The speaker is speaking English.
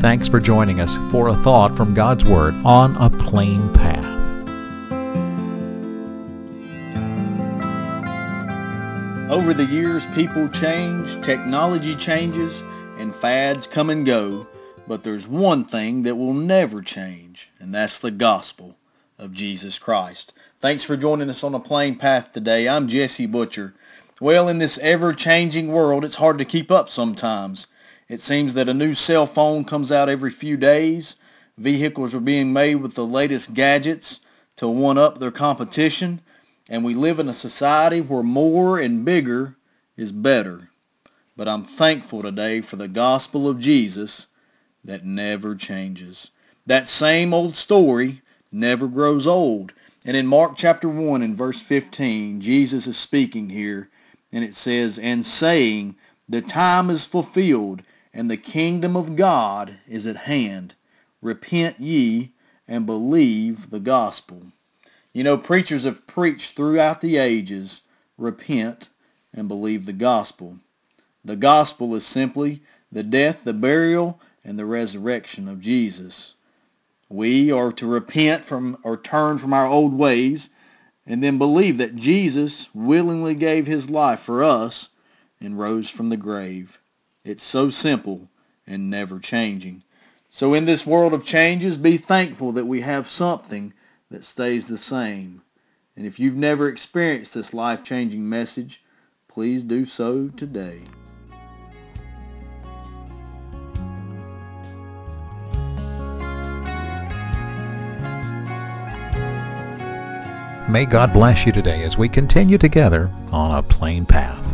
Thanks for joining us for a thought from God's Word on a plain path. Over the years, people change, technology changes, and fads come and go, but there's one thing that will never change, and that's the gospel of Jesus Christ. Thanks for joining us on A Plain Path today. I'm Jesse Butcher. Well, in this ever-changing world, it's hard to keep up sometimes. It seems that a new cell phone comes out every few days. Vehicles are being made with the latest gadgets to one-up their competition. And we live in a society where more and bigger is better. But I'm thankful today for the gospel of Jesus that never changes. That same old story never grows old. And in Mark chapter 1 and verse 15, Jesus is speaking here, and it says, "And saying, the time is fulfilled, and the kingdom of God is at hand. Repent ye and believe the gospel." You know, preachers have preached throughout the ages, repent and believe the gospel. The gospel is simply the death, the burial, and the resurrection of Jesus. We are to repent from or turn from our old ways and then believe that Jesus willingly gave his life for us and rose from the grave. It's so simple and never changing. So in this world of changes, be thankful that we have something that stays the same. And if you've never experienced this life-changing message, please do so today. May God bless you today as we continue together on a plain path.